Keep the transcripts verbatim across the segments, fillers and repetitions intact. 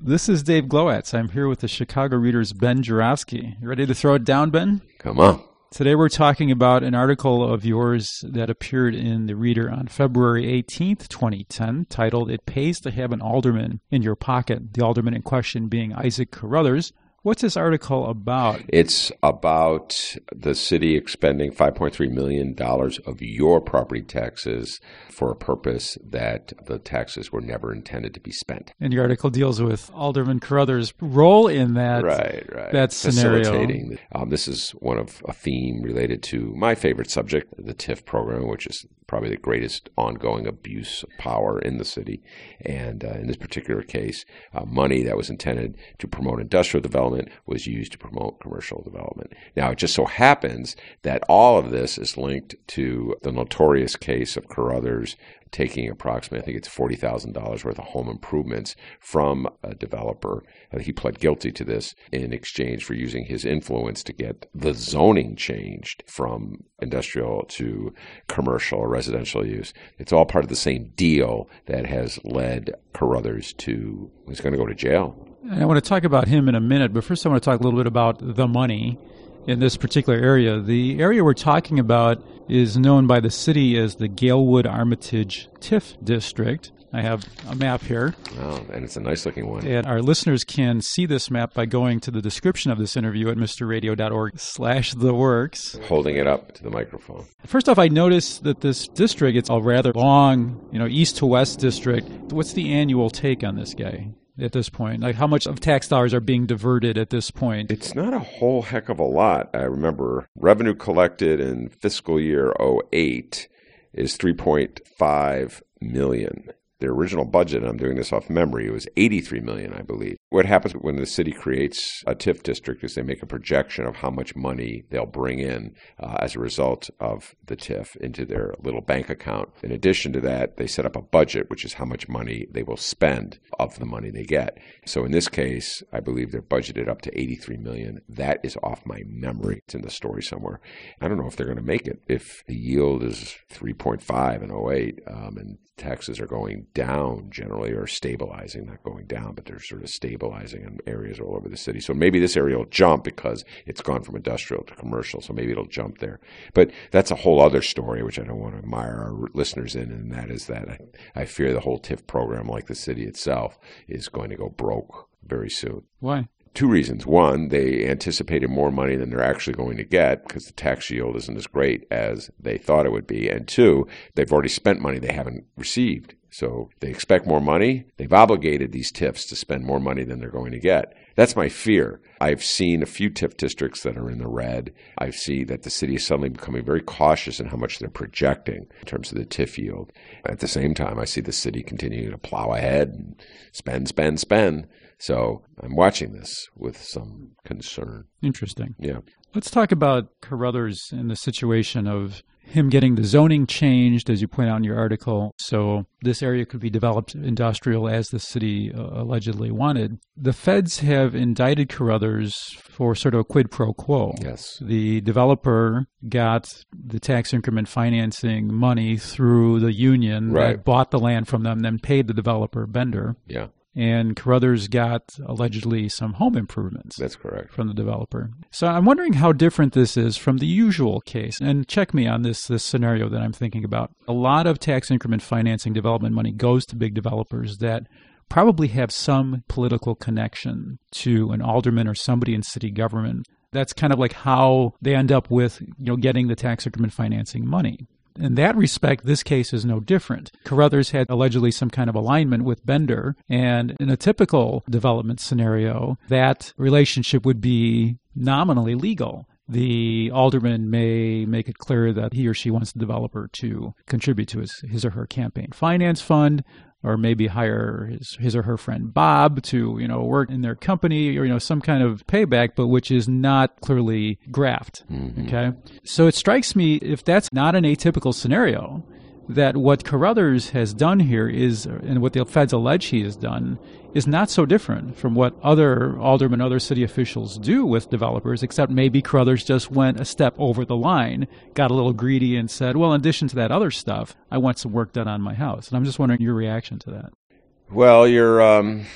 This is Dave Glowacz. I'm here with the Chicago Reader's Ben Joravsky. You ready to throw it down, Ben? Come on. Today we're talking about an article of yours that appeared in the Reader on February eighteenth, twenty ten, titled, "It Pays to Have an Alderman in Your Pocket," the alderman in question being Isaac Carruthers. What's this article about? It's about the city expending five point three million dollars of your property taxes for a purpose that the taxes were never intended to be spent. And your article deals with Alderman Carruthers' role in that, right, right. that scenario. Facilitating. Um, this is one of a theme related to my favorite subject, the TIF program, which is probably the greatest ongoing abuse of power in the city. And uh, in this particular case, uh, money that was intended to promote industrial development was used to promote commercial development. Now, it just so happens that all of this is linked to the notorious case of Carruthers taking approximately, I think it's forty thousand dollars worth of home improvements from a developer. Uh, he pled guilty to this in exchange for using his influence to get the zoning changed from industrial to commercial or residential use. It's all part of the same deal that has led Carruthers to, he's going to go to jail. And I want to talk about him in a minute, but first I want to talk a little bit about the money in this particular area. The area we're talking about is known by the city as the Galewood Armitage TIF District. I have a map here. Oh, and it's a nice-looking one. And our listeners can see this map by going to the description of this interview at mrradio.org slash the works. Holding it up to the microphone. First off, I noticed that this district, it's a rather long, you know, east to west district. What's the annual take on this guy at this point? Like, how much of tax dollars are being diverted at this point? It's not a whole heck of a lot. I remember revenue collected in fiscal year oh eight is three point five million dollars. The original budget, and I'm doing this off memory, it was eighty-three million dollars, I believe. What happens when the city creates a TIF district is they make a projection of how much money they'll bring in uh, as a result of the TIF into their little bank account. In addition to that, they set up a budget, which is how much money they will spend of the money they get. So in this case, I believe they're budgeted up to eighty-three million dollars. That is off my memory. It's in the story somewhere. I don't know if they're going to make it. If the yield is three point five in oh eight um, and taxes are going down generally, or stabilizing, not going down, but they're sort of stabilizing in areas all over the city. So maybe this area will jump because it's gone from industrial to commercial, so maybe it'll jump there. But that's a whole other story, which I don't want to mire our listeners in, and that is that I, I fear the whole TIF program, like the city itself, is going to go broke very soon. Why? Two reasons. One, they anticipated more money than they're actually going to get because the tax yield isn't as great as they thought it would be. And two, they've already spent money they haven't received. So they expect more money. They've obligated these TIFs to spend more money than they're going to get. That's my fear. I've seen a few TIF districts that are in the red. I see that the city is suddenly becoming very cautious in how much they're projecting in terms of the TIF yield. At the same time, I see the city continuing to plow ahead and spend, spend, spend. So I'm watching this with some concern. Interesting. Yeah. Let's talk about Carruthers in the situation of him getting the zoning changed, as you point out in your article, so this area could be developed industrial as the city uh, allegedly wanted. The feds have indicted Carruthers for sort of a quid pro quo. Yes. The developer got the tax increment financing money through the union right. that bought the land from them, then paid the developer, Bender. Yeah. And Carruthers got allegedly some home improvements. That's correct. From the developer. So I'm wondering how different this is from the usual case. And check me on this, this scenario that I'm thinking about. A lot of tax increment financing development money goes to big developers that probably have some political connection to an alderman or somebody in city government. That's kind of like how they end up with, you know, getting the tax increment financing money. In that respect, this case is no different. Carruthers had allegedly some kind of alignment with Bender, and in a typical development scenario, that relationship would be nominally legal. The alderman may make it clear that he or she wants the developer to contribute to his, his or her campaign finance fund, or maybe hire his, his or her friend Bob to, you know, work in their company, or, you know, some kind of payback, but which is not clearly graft. Mm-hmm. Okay. So it strikes me, if that's not an atypical scenario, that what Carruthers has done here is, and what the feds allege he has done, is not so different from what other aldermen, other city officials do with developers, except maybe Carruthers just went a step over the line, got a little greedy and said, well, in addition to that other stuff, I want some work done on my house. And I'm just wondering your reaction to that. Well, you're um,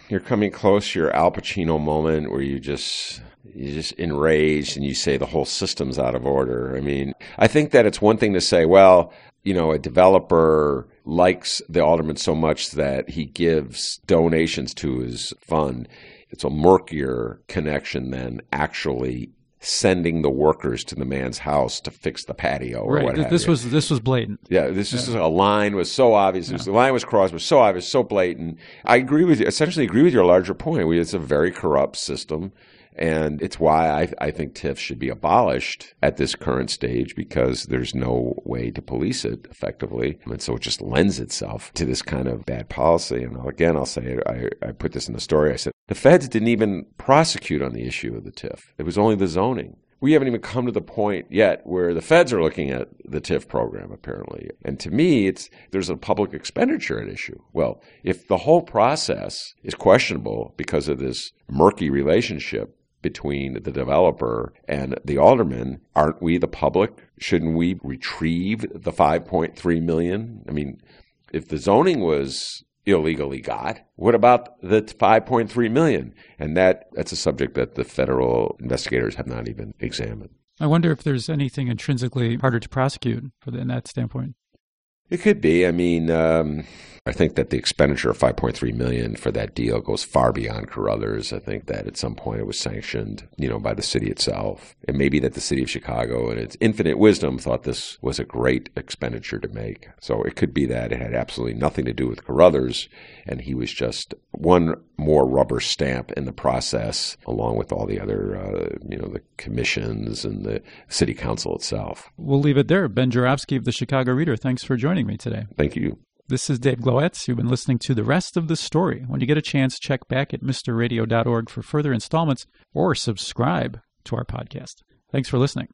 you're coming close to your Al Pacino moment where you just you're just enraged and you say the whole system's out of order. I mean, I think that it's one thing to say, well, you know, a developer likes the alderman so much that he gives donations to his fund. It's a murkier connection than actually sending the workers to the man's house to fix the patio or right. what have This you. was this was blatant. Yeah, this yeah. is a line was so obvious. Yeah. The line was crossed was so obvious, so blatant. I agree with you. Essentially, agree with your larger point. We, it's a very corrupt system, and it's why I, I think TIFs should be abolished at this current stage because there's no way to police it effectively, and so it just lends itself to this kind of bad policy. And again, I'll say I, I put this in the story. I said the feds didn't even prosecute on the issue of the TIF. It was only the zoning. We haven't even come to the point yet where the feds are looking at the TIF program, apparently. And to me, it's there's a public expenditure at issue. Well, if the whole process is questionable because of this murky relationship between the developer and the alderman, aren't we the public? Shouldn't we retrieve the five point three million dollars? I mean, if the zoning was illegally got, what about the five point three million dollars? And that that's a subject that the federal investigators have not even examined. I wonder if there's anything intrinsically harder to prosecute in that standpoint. It could be. I mean, um, I think that the expenditure of five point three million dollars for that deal goes far beyond Carruthers. I think that at some point it was sanctioned, you know, by the city itself. And maybe that the city of Chicago, in its infinite wisdom, thought this was a great expenditure to make. So it could be that it had absolutely nothing to do with Carruthers, and he was just one more rubber stamp in the process, along with all the other, uh, you know, the commissions and the city council itself. We'll leave it there. Ben Joravsky of the Chicago Reader, thanks for joining me today. Thank you. This is Dave Glowacz. You've been listening to the rest of the story. When you get a chance, check back at mister radio dot org for further installments or subscribe to our podcast. Thanks for listening.